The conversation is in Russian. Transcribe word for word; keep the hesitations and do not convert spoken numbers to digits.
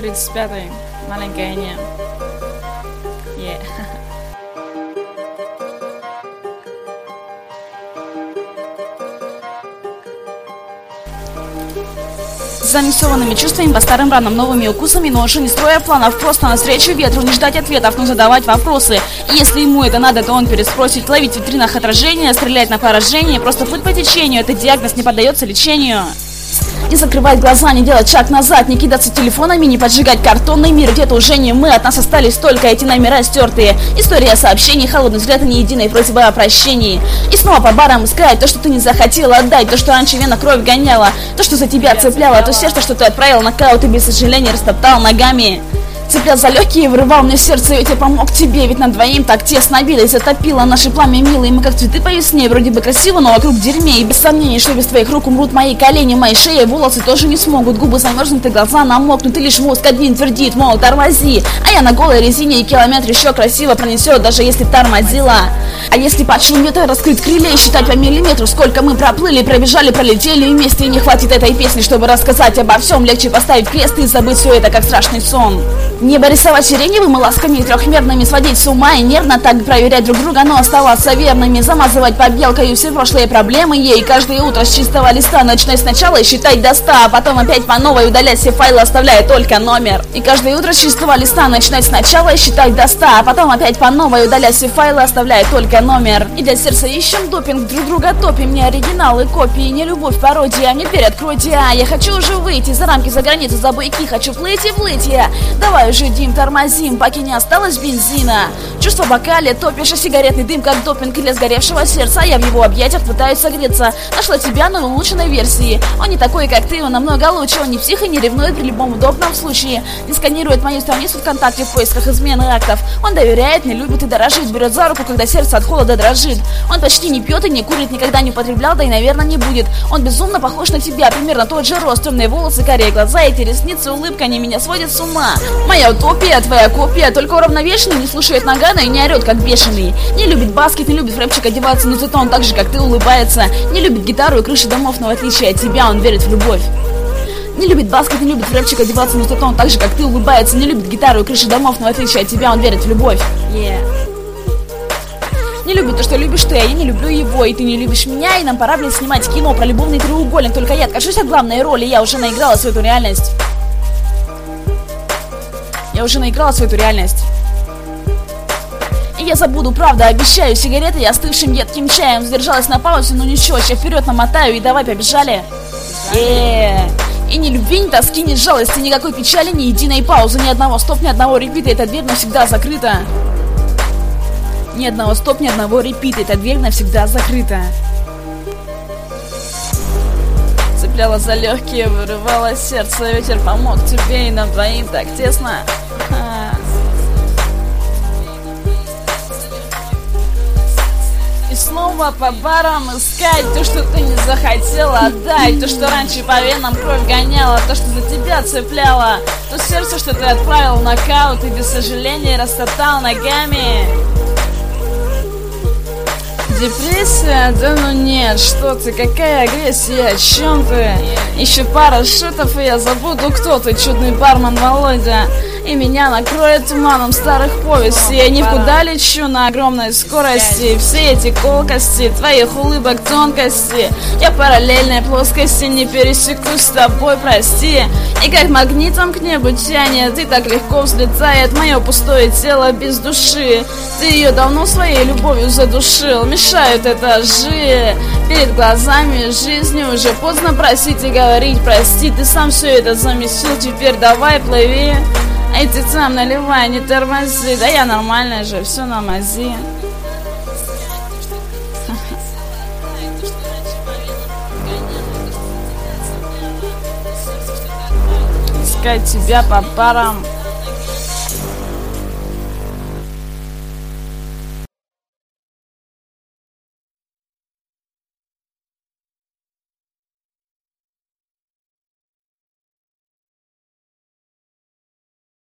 тридцать пятый. Маленькая не. Yeah. С замиксованными чувствами, по старым ранам, новыми укусами, но уже не строя планов, просто навстречу ветру, не ждать ответов, но задавать вопросы. И если ему это надо, то он переспросит, ловить в витринах отражения, стрелять на поражение, просто плыть по течению, этот диагноз не поддается лечению. Не закрывать глаза, не делать шаг назад, не кидаться телефонами, не поджигать картонный мир. Где-то уже не мы, от нас остались только эти номера стертые. История сообщений, холодный взгляд и ни единой просьбы о прощении. И снова по барам искать то, что ты не захотела отдать, то, что раньше вена кровь гоняла, то, что за тебя цепляло, то сердце, что ты отправил на нокаут и без сожаления растоптал ногами. Цеплял за легкие, вырывал мне сердце, ведь я помог тебе, ведь нам двоим так тесно билось, затопило наши пламя милые, мы как цветы по весне, вроде бы красиво, но вокруг дерьме, и без сомнений, что без твоих рук умрут мои колени, мои шеи, волосы тоже не смогут, губы замерзнуты, глаза намокнут, и лишь мозг один твердит, мол, тормози, а я на голой резине, и километр еще красиво пронесет, даже если тормозила. А если почему ветер раскрыть крылья и считать по миллиметру, сколько мы проплыли, пробежали, пролетели вместе, и не хватит этой песни, чтобы рассказать обо всем, легче поставить крест и забыть все это, как страшный сон. Небо рисовать сиреневыми ласками трехмерными, сводить с ума и нервно так проверять друг друга, но оставаться верными, замазывать побелкой все прошлые проблемы ей. Каждое утро с чистого листа начинать сначала и считать до ста, а потом опять по новой удалять все файлы, оставляя только номер. И каждое утро с чистого листа начинать сначала и считать до ста, а потом опять по новой удалять все файлы, оставляя только номер. И для сердца ищем допинг, друг друга топим, не оригиналы, копии, не любовь, пародия, мне дверь откройте, а я хочу уже выйти за рамки, за границу, за буйки, хочу плыть и плыть я. Давай уже, Дим, тормозим, пока не осталось бензина. Чувство в бокале, топишь, а сигаретный дым, как допинг или сгоревшего сердца. Я в его объятиях пытаюсь согреться. Нашла тебя, но в улучшенной версии. Он не такой, как ты, он намного лучше. Он не псих и не ревнует при любом удобном случае. Не сканирует мою страницу ВКонтакте в поисках измены актов. Он доверяет, не любит и дорожит. Берет за руку, когда сердце от холода дрожит. Он почти не пьет и не курит, никогда не употреблял, да и, наверное, не будет. Он безумно похож на тебя, примерно тот же рост. Темные волосы, карие глаза, эти ресницы, улыбка, они меня сводят с ума. Моя утопия, твоя копия, только уравновешенный, не слушает нагана и не орет, как бешеный. Не любит баскет, не любит в рэпчик одеваться, но зато он так же, как ты, улыбается. Не любит гитару и крыши домов, но в отличие от тебя он верит в любовь. Не любит баскет, не любит в рэпчик одеваться, но зато он так же, как ты, улыбается. Не любит гитару и крыши домов, но в отличие от тебя он верит в любовь. Yeah. Не любит то, что любишь ты, а я не люблю его. И ты не любишь меня, и нам пора, блин, снимать кино про любовный треугольник. Только я откажусь от главной роли, я уже наигралась в эту реальность. Я уже наигралась в эту реальность. И я забуду, правда, обещаю. Сигареты я остывшим едким чаем. Сдержалась на паузе, но ничего, сейчас вперед намотаю и давай побежали. Эээ. И ни любви, ни тоски, ни жалости, никакой печали, ни единой паузы, ни одного стоп, ни одного репита, эта дверь навсегда закрыта. Ни одного стоп, ни одного репита, эта дверь навсегда закрыта. Цепляла за легкие, вырывала сердце, ветер помог тебе и нам двоим так тесно. И снова по барам искать то, что ты не захотела отдать, то, что раньше по венам кровь гоняла, то, что за тебя цепляла, то сердце, что ты отправил в нокаут и без сожаления растоптал ногами. Депрессия? Да ну нет, что ты, какая агрессия, о чем ты? Еще пара шутов, и я забуду, кто ты, чудный бармен Володя. И меня накроет туманом старых повестей. Я никуда лечу на огромной скорости. Все эти колкости, твоих улыбок тонкости, я параллельной плоскости не пересеку с тобой, прости. И как магнитом к небу тянет, и так легко взлетает мое пустое тело без души. Ты ее давно своей любовью задушил, мешают этажи. Перед глазами жизни уже поздно просить и говорить прости. Ты сам все это замесил, теперь давай плыви. Эй, ты сам наливай, не тормози. Да я нормальная же, все на мази. Искать тебя по парам.